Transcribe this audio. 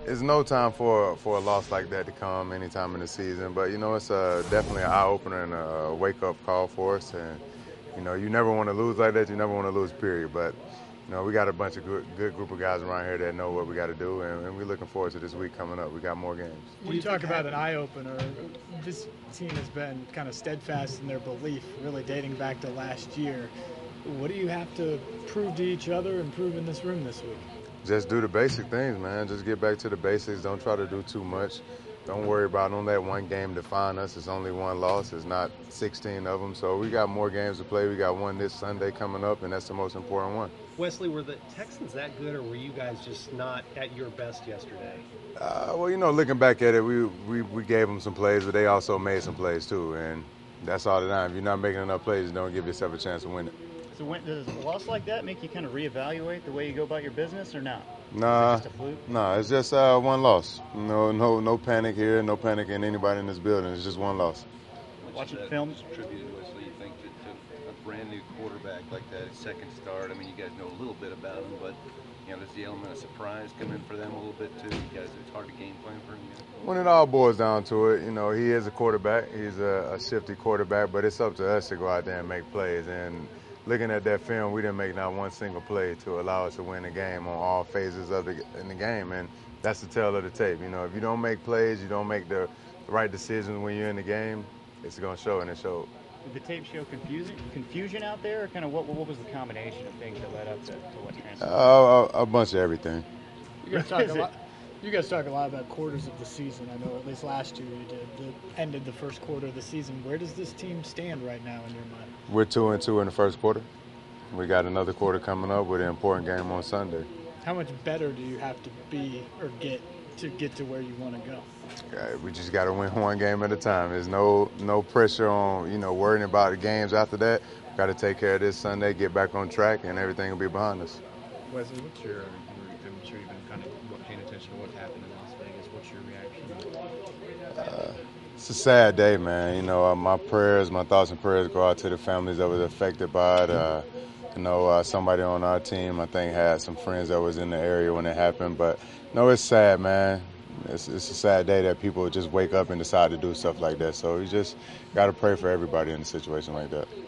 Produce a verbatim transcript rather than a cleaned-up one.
it's no time for for a loss like that to come anytime in the season. But you know, it's uh, definitely an eye opener and a wake up call for us. And you know, you never want to lose like that. You never want to lose, period. But you know, we got a bunch of good, good group of guys around here that know what we got to do, and, and we're looking forward to this week coming up. We got more games. When you talk about an eye opener, this team has been kind of steadfast in their belief, really dating back to last year. What do you have to prove to each other and prove in this room this week? Just do the basic things, man. Just get back to the basics. Don't try to do too much. Don't worry about, don't let one game define us. It's only one loss. It's not sixteen of them. So we got more games to play. We got one this Sunday coming up, and that's the most important one. Wesley, were the Texans that good, or were you guys just not at your best yesterday? Uh, well, you know, looking back at it, we, we, we gave them some plays, but they also made some plays too. And that's all the time. If you're not making enough plays, don't give yourself a chance to win it. So when, does a loss like that make you kind of reevaluate the way you go about your business, or not? Nah, Is it just a fluke? nah, it's just uh, one loss. No, no, no panic here. No panic in anybody in this building. It's just one loss. Watching film. Attributed, Wesley, you think that to a brand new quarterback like that, his second start. I mean, you guys know a little bit about him, but you know, does the element of surprise come in for them a little bit too? You guys, it's hard to game plan for him. When it all boils down to it, you know, he is a quarterback. He's a, a shifty quarterback, but it's up to us to go out there and make plays. And looking at that film, we didn't make not one single play to allow us to win the game on all phases of the in the game, and that's the tale of the tape. You know, if you don't make plays, you don't make the right decisions when you're in the game, it's going to show, and it showed. Did the tape show confusion, confusion out there, or kind of what, what was the combination of things that led up to, to what transpired? Uh, a, a bunch of everything. You guys talk a lot. You guys talk a lot about quarters of the season. I know at least last year you did. The ended the first quarter of the season. Where does this team stand right now in your mind? We're two and two in the first quarter. We got another quarter coming up with an important game on Sunday. How much better do you have to be or get to get to where you want to go? Yeah, we just got to win one game at a time. There's no no pressure on, you know, worrying about the games after that. Got to take care of this Sunday, get back on track, and everything will be behind us. Wesley, what's your, I'm sure you've been kind of paying attention to what's happened in Las Vegas. What's your reaction? Uh, it's a sad day, man. You know, uh, my prayers, my thoughts and prayers go out to the families that was affected by it. Uh, you know, uh, somebody on our team, I think, had some friends that was in the area when it happened. But, no, it's sad, man. It's, it's a sad day that people just wake up and decide to do stuff like that. So you just got to pray for everybody in a situation like that.